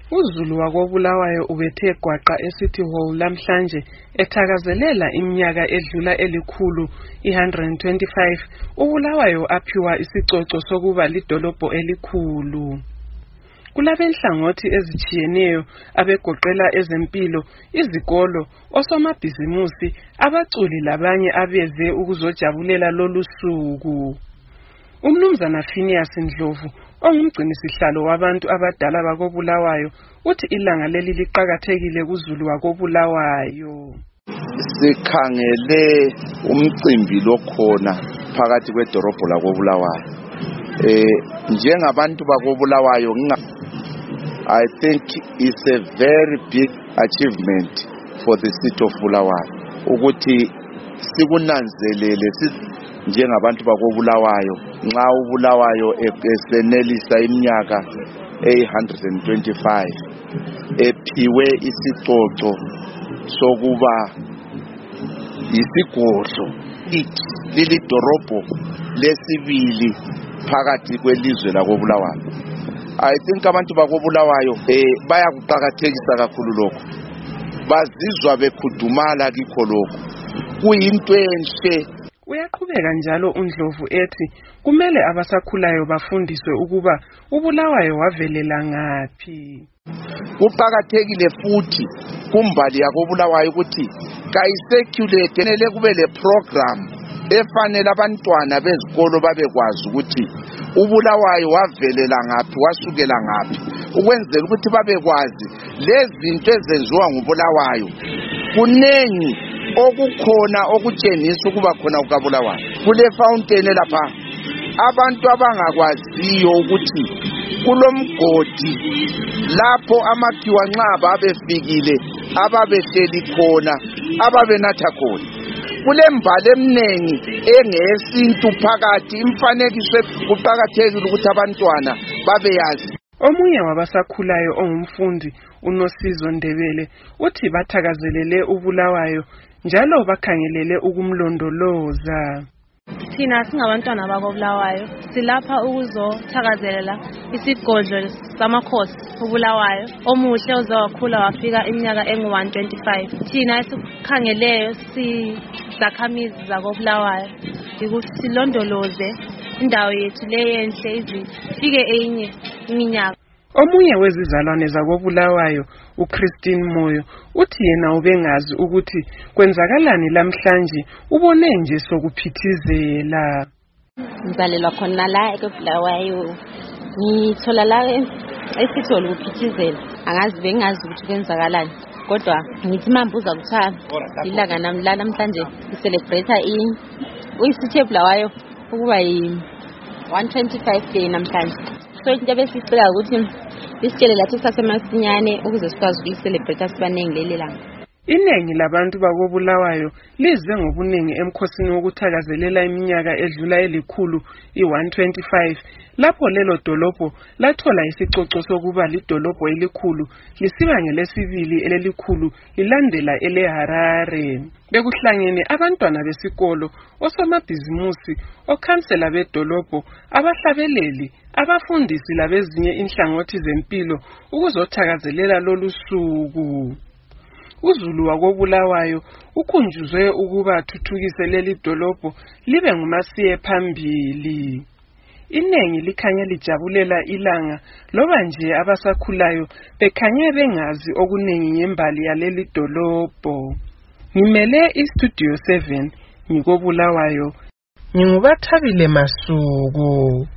uZulu wakoBulawayo ubethe gwaqa eCity Hall lamhlanje ethakazelela iminyaka edlula elikhulu i125 uBulawayo aphiwa isicoco sokuba lidolobho elikhulu. Kulabenhlangothi ezijiyeneyo abegoqela ezempilo, izikolo, osomabhizimusi, abaculi labanye abeze ukuzojabulela lolu suku. Umnumzana Phineas Ndlovu ongumgcinisihlalo wabantu abadala bakoBulawayo uthi ilanga leli liqhakathekile kuZulu wakoBulawayo. Sikhangele umcimbi lokhona phakathi kwedorobho lakoBulawayo. Njengabantu bakoBulawayo I think it's a very big achievement for the city of Bulawayo ukuthi sikunanzelele njengabantu bakoBulawayo nxa uBulawayo esenelisa iminyaka 125 ephiwe isicoco sokuba isigodlo leli dorobho lesibili phakathi kwelizwe lakoBulawayo. I think abantu bakoBulawayo bayakuqhakathekisa kakhulu lokho, bazizwa bekhudumala kikho lokho, kuyinto enhle. Uyaqhubeka njalo uNdlovu ethi kumele abasakhulayo bafundiswe ukuba uBulawayo wavelela ngaphi. Kuqhakathekile futhi kumbali yakoBulawayo ukuthi kayiseculate nele kube le program efanele abantwana bezikolo babekwazi ukuthi uBulawayo wavelela ngaphi, wasukela ngaphi, ukwenzela ukuthi babekwazi lezi zinto ezenziwa nguBulawayo kunengi okukhona okutshengisa ukuba khona ukaBulawayo. Kule fountain lapha abantu abangakwaziyo ukuthi kulomgodi lapho amakhiwa nxa babefikile ababehleli khona ababenatha khona. Kulembali eminengi engesintu phakathi, imfanekiso kuqhakathekile ukuthi abantwana babeyazi. Omunye wabasakhulayo ongumfundi uNosizo Ndebele uthi bathakazelele uBulawayo njalo bakhangelele ukumlondoloza. Thina singabantwana bakoBulawayo silapha ukuzothakazelela isigodlo samakhosi uBulawayo omuhle ozawakhula wafika iminyaka engu125. Thina esikhangeleyo sizakhamizi zakoBulawayo ukuthi silondoloze indawo yethu leyenhle izifike enye iminyaka. Omunye wezizalwane zakoBulawayo uChristine Moyo uthi yena ubengazi ukuthi kwenzakalani lamhlanje, ubone nje sokuphithizela. Ngizalelwa khona la eBulawayo, ngithola la esithole ukuphithizela, bengazi ukuthi kwenzakalani, kodwa ngithi mambuza kuthiwa ilanga namhlanje celebrate uyisithi eBulawayo ukuba yi125 day namhlanje. So into besicela ukuthi isitshele lathi sasemasinyane ukuze sikwazi ukuyicelebrate sibanengi leli langa. Inengi labantu bakoBulawayo lize ngobunengi emkhosini wokuthakazelela iminyaka edlula elikhulu i125 lapho lelo dolobho lathola isicoco sokuba lidolobho elikhulu lisiba ngelesibili elelikhulu lilandela eleHarare. Bekuhlangene abantwana besikolo, osomabhizimusi, okhansela bedolobho, abahlabeleli, abafundisi labezinye inhlangothi zempilo ukuzothakazelela lolu suku. uZulu wakoBulawayo ukhunjuzwe ukuba thuthukise leli dolobho libe ngumasiye phambili. Inengi likhanye lijabulela ilanga loba nje abasakhulayo bekhanye bengazi okunengi ngembali yaleli dolobho. Ngimele iStudio 7 ngikoBulawayo, nginguBathabile Masuku.